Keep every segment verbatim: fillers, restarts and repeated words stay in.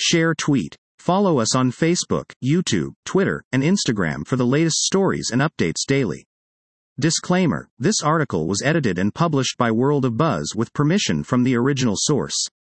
Share tweet. Follow us on Facebook, YouTube, Twitter, and Instagram for the latest stories and updates daily. Disclaimer: this article was edited and published by World of Buzz with permission from the original source.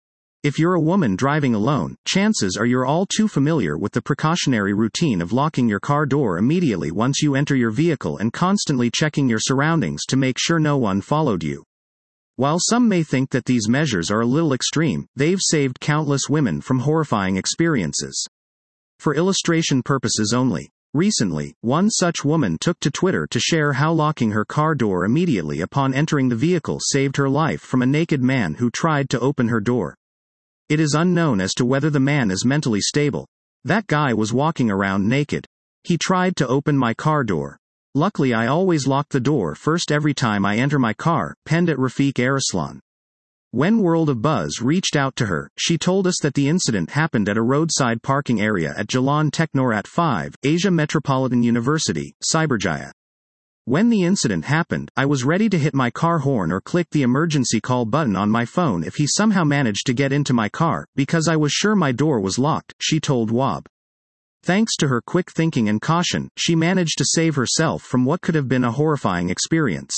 If you're a woman driving alone, chances are you're all too familiar with the precautionary routine of locking your car door immediately once you enter your vehicle and constantly checking your surroundings to make sure no one followed you. While some may think that these measures are a little extreme, they've saved countless women from horrifying experiences. For illustration purposes only, recently, one such woman took to Twitter to share how locking her car door immediately upon entering the vehicle saved her life from a naked man who tried to open her door. It is unknown as to whether the man is mentally stable. That guy was walking around naked. He tried to open my car door. Luckily, I always lock the door first every time I enter my car, penned at Rafiq Arslan. When World of Buzz reached out to her, she told us that the incident happened at a roadside parking area at Jalan Teknorat five, Asia Metropolitan University, Cyberjaya. When the incident happened, I was ready to hit my car horn or click the emergency call button on my phone if he somehow managed to get into my car, because I was sure my door was locked, she told W A B. Thanks to her quick thinking and caution, she managed to save herself from what could have been a horrifying experience.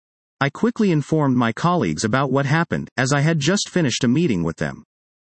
I quickly informed my colleagues about what happened, as I had just finished a meeting with them.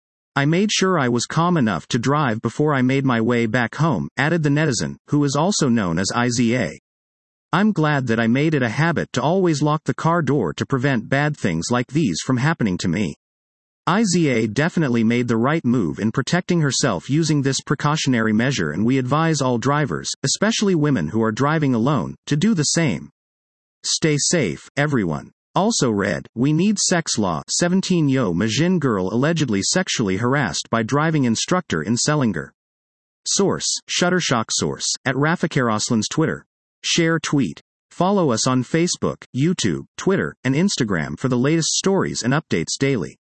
I made sure I was calm enough to drive before I made my way back home, added the netizen, who is also known as I Z A. I'm glad that I made it a habit to always lock the car door to prevent bad things like these from happening to me. I Z A definitely made the right move in protecting herself using this precautionary measure, and we advise all drivers, especially women who are driving alone, to do the same. Stay safe, everyone. Also read, we need sex law. seventeen-year Majin girl allegedly sexually harassed by driving instructor in Selangor. Source, Shutterstock. Source, at Rafiq Arslan's Twitter. Share tweet. Follow us on Facebook, YouTube, Twitter, and Instagram for the latest stories and updates daily.